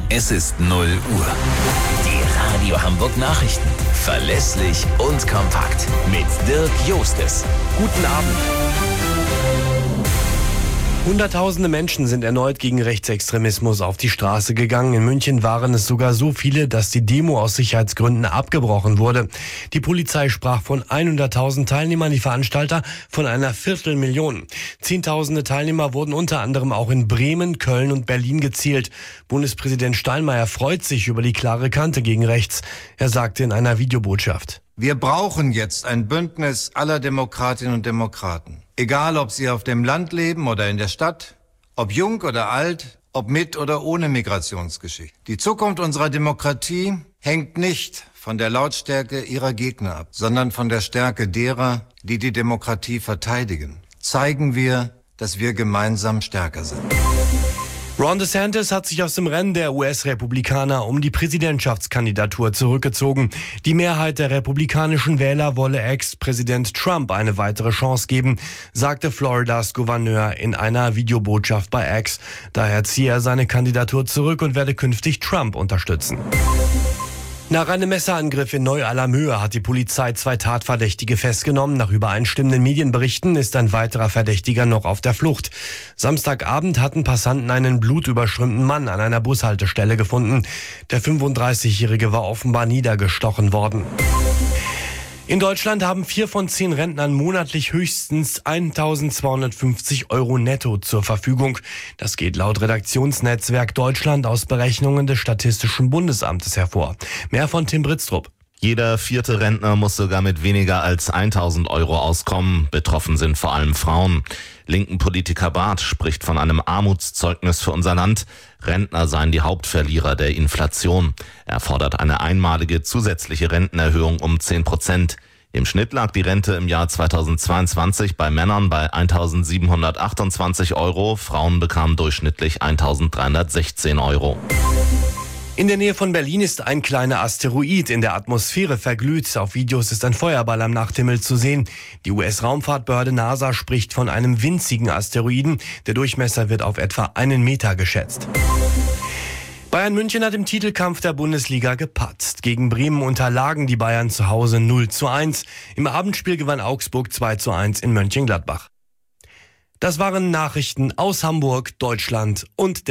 Es ist 0 Uhr. Die Radio Hamburg Nachrichten. Verlässlich und kompakt. Mit Dirk Jostes. Guten Abend. Hunderttausende Menschen sind erneut gegen Rechtsextremismus auf die Straße gegangen. In München waren es sogar so viele, dass die Demo aus Sicherheitsgründen abgebrochen wurde. Die Polizei sprach von 100.000 Teilnehmern, die Veranstalter von einer Viertelmillion. Zehntausende Teilnehmer wurden unter anderem auch in Bremen, Köln und Berlin gezielt. Bundespräsident Steinmeier freut sich über die klare Kante gegen rechts. Er sagte in einer Videobotschaft: Wir brauchen jetzt ein Bündnis aller Demokratinnen und Demokraten. Egal, ob sie auf dem Land leben oder in der Stadt, ob jung oder alt, ob mit oder ohne Migrationsgeschichte. Die Zukunft unserer Demokratie hängt nicht von der Lautstärke ihrer Gegner ab, sondern von der Stärke derer, die die Demokratie verteidigen. Zeigen wir, dass wir gemeinsam stärker sind. Ron DeSantis hat sich aus dem Rennen der US-Republikaner um die Präsidentschaftskandidatur zurückgezogen. Die Mehrheit der republikanischen Wähler wolle Ex-Präsident Trump eine weitere Chance geben, sagte Floridas Gouverneur in einer Videobotschaft bei X. Daher ziehe er seine Kandidatur zurück und werde künftig Trump unterstützen. Nach einem Messerangriff in Neu-Allermöhe hat die Polizei 2 Tatverdächtige festgenommen. Nach übereinstimmenden Medienberichten ist ein weiterer Verdächtiger noch auf der Flucht. Samstagabend hatten Passanten einen blutüberströmten Mann an einer Bushaltestelle gefunden. Der 35-Jährige war offenbar niedergestochen worden. In Deutschland haben 4 von 10 Rentnern monatlich höchstens 1.250 € netto zur Verfügung. Das geht laut Redaktionsnetzwerk Deutschland aus Berechnungen des Statistischen Bundesamtes hervor. Mehr von Tim Britztrup. Jeder 4. Rentner muss sogar mit weniger als 1.000 € auskommen. Betroffen sind vor allem Frauen. Linken Politiker Barth spricht von einem Armutszeugnis für unser Land. Rentner seien die Hauptverlierer der Inflation. Er fordert eine einmalige zusätzliche Rentenerhöhung um 10%. Im Schnitt lag die Rente im Jahr 2022 bei Männern bei 1.728 €. Frauen bekamen durchschnittlich 1.316 €. In der Nähe von Berlin ist ein kleiner Asteroid in der Atmosphäre verglüht. Auf Videos ist ein Feuerball am Nachthimmel zu sehen. Die US-Raumfahrtbehörde NASA spricht von einem winzigen Asteroiden. Der Durchmesser wird auf etwa 1 Meter geschätzt. Bayern München hat im Titelkampf der Bundesliga gepatzt. Gegen Bremen unterlagen die Bayern zu Hause 0:1. Im Abendspiel gewann Augsburg 2:1 in Mönchengladbach. Das waren Nachrichten aus Hamburg, Deutschland und